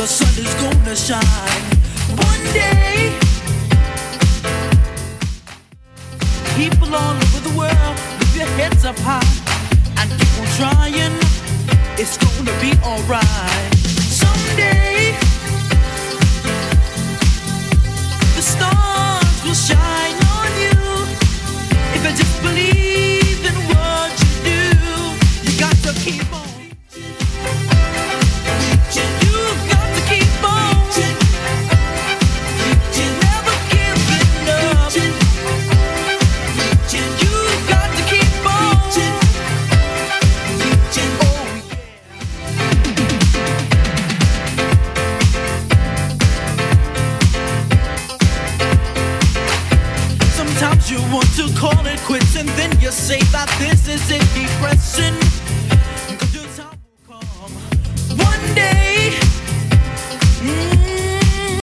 the sun is gonna shine. One day, people all over the world, lift your heads up high and keep on trying. It's gonna be alright. Someday, the stars will shine on you. If you just believe in what you do, you got to keep on. You've got to keep on. Never giving up. You've got to keep on. Oh yeah. Sometimes you want to call it quits and then you say that this is it, depressing.